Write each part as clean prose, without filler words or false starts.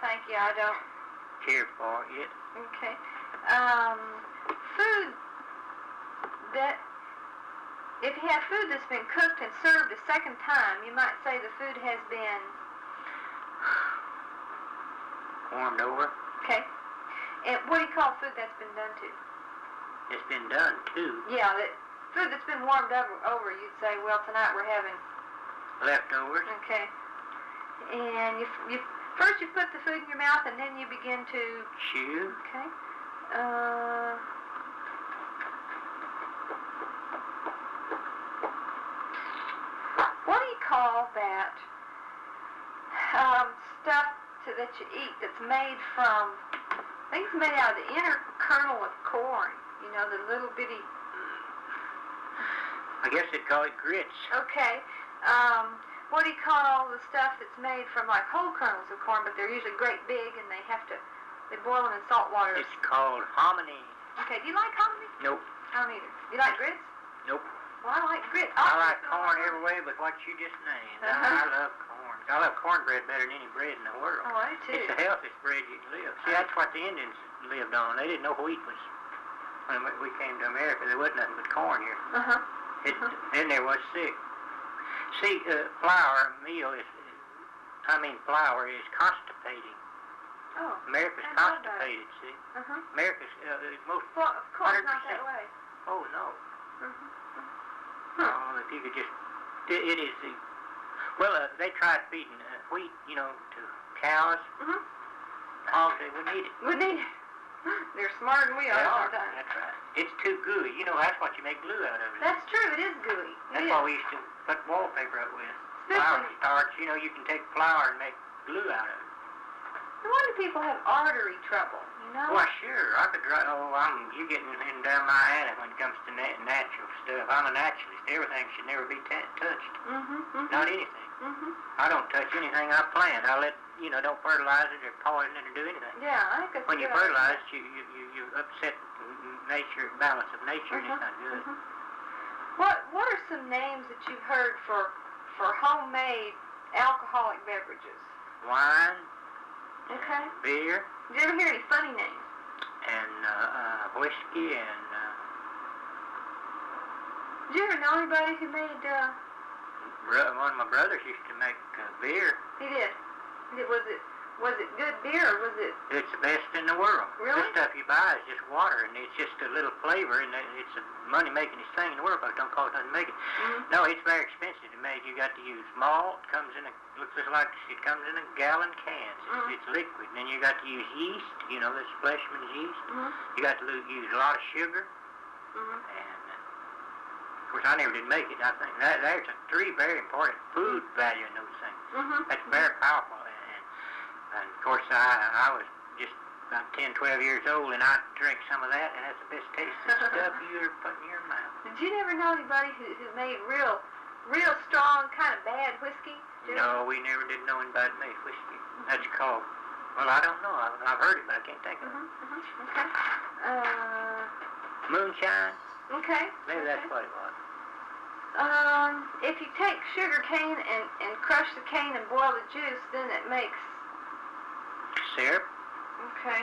thank you. I don't care for it. Okay. Food that, if you have food that's been cooked and served a second time, you might say the food has been warmed over. Okay. And what do you call food that's been done to? It's been done to. Yeah, food that's been warmed over, you'd say, well, tonight we're having leftovers. Okay. And you first you put the food in your mouth and then you begin to chew. Okay. What do you call that stuff that you eat that's made from, I think it's made out of the inner kernel of corn, you know, the little bitty... I guess they'd call it grits. Okay. What do you call the stuff that's made from like whole kernels of corn, but they're usually great big and they boil them in salt water? It's called hominy. Okay, do you like hominy? Nope. I don't either. You like grits? Nope. Well, I like grits. I like corn every way but what you just named. I love corn. I love cornbread better than any bread in the world. Oh, I do too. It's the healthiest bread you can live. See, that's what the Indians lived on. They didn't know wheat was, when we came to America, there wasn't nothing but corn here. Then there was sick. See, flour constipating. Oh. America's constipated, see. America's most... Well, of course, 100%. not that way. Oh, no. Oh, if you could just... It is the... Well, they tried feeding wheat, you know, to cows. Hogs, they wouldn't eat it. Wouldn't eat it. They're smarter than we are sometimes. That's right. It's too gooey. You know, that's what you make glue out of it. That's true. It is gooey. That's what we used to put wallpaper up with. Flour starch. You know, you can take flour and make glue out of it. No wonder people have artery trouble, you know? Well, sure. I could drive... Oh, you're getting in down my alley when it comes to natural stuff. I'm a naturalist. Everything should never be touched. Not anything. I don't touch anything I plant. I let, don't fertilize it or poison it or do anything. Yeah, I think that's when you fertilize it, you upset the balance of nature, and it's not good. What are some names that you've heard for homemade alcoholic beverages? Wine. Okay. Beer. Did you ever hear any funny names? And whiskey and... Did you ever know anybody who made... One of my brothers used to make beer. He did? Was it good beer or was it... It's the best in the world. Really? The stuff you buy is just water, and it's just a little flavor, and it's a money-making thing in the world, but it don't cost nothing to make it. No, it's very expensive to make. You got to use malt. Looks just like it comes in a gallon can. It's liquid. And then you got to use yeast, this Fleshman's yeast. You got to use a lot of sugar. And, of course, I never did make it. I think there's three very important food value in those things. That's very powerful. And of course, I was just about 10, 12 years old, and I drank some of that, and that's the best tasting stuff you ever put in your mouth. Did you never know anybody who made real strong, kind of bad whiskey? No, we never did know anybody made whiskey. That's called, well, I don't know. I've heard it, but I can't think of it. Okay. Moonshine? Okay. Maybe that's what it was. If you take sugar cane and crush the cane and boil the juice, then it makes... Syrup. Okay.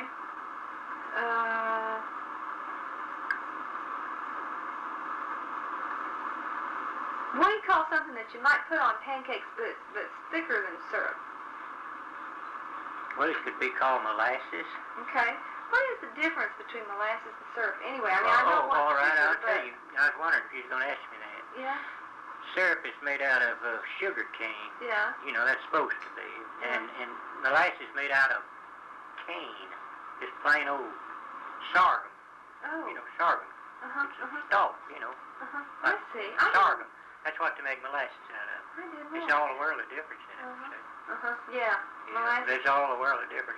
What do you call something that you might put on pancakes but it's thicker than syrup? Well, it could be called molasses. Okay. What is the difference between molasses and syrup? Anyway, I know all right, I'll tell you. I was wondering if you was going to ask me that. Yeah. Syrup is made out of sugar cane. Yeah. That's supposed to be. And molasses is made out of cane. Just plain old sorghum. Oh. Sorghum. It's stalk, I see. Sorghum. That's what they make molasses out of. I didn't know. There's all a world of difference in it. Yeah. Molasses. There's all a world of difference.